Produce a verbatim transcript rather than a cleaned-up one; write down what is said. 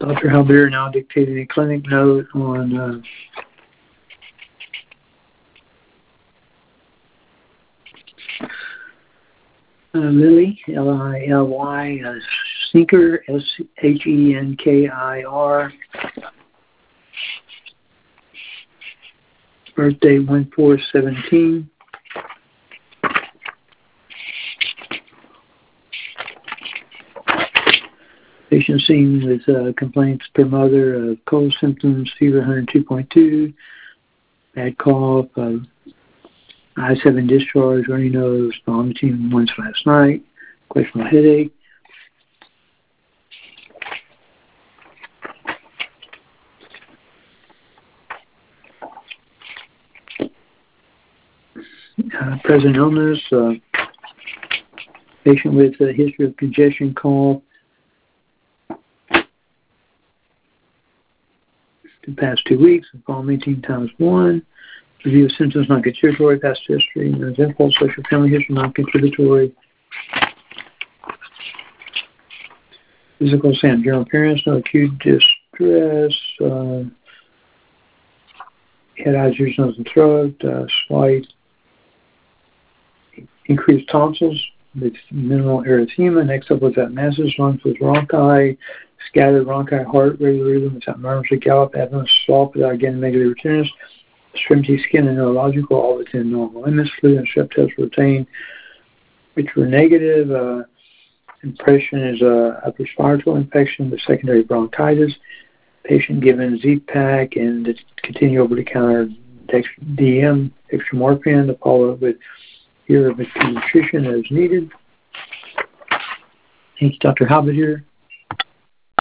Doctor Halbert now dictating a clinic note on uh, uh, Lily, L I L Y, uh, Sneaker, S H E N K I R. Birthday one four seventeen. Patient seen with uh, complaints per mother of cold symptoms, fever one hundred two point two, bad cough, uh, I seven discharge, runny nose, vomiting once last night, questionable headache. Uh, present illness, uh, patient with a history of congestion, cough, the past two weeks, vomiting times one, review of symptoms not contributory, past history, no impulse, social family history not contributory, physical exam, general appearance, no acute distress, uh, head, eyes, ears, nose, and throat, uh, slight increased tonsils with minimal erythema. Next up was that masses, lungs with bronchi, scattered bronchi, heart, regular rhythm without murmurs, gallop, abdomen, soft without again negative returnus, extremity, skin, and neurological, all within normal limits. Flu and strep tests were obtained, which were negative. Uh, impression is a upper respiratory infection with secondary bronchitis. Patient given Z-Pak and continue over-the-counter D M, dextromorphin, to follow up with here with nutrition as needed. Thank you, Doctor Halbert here.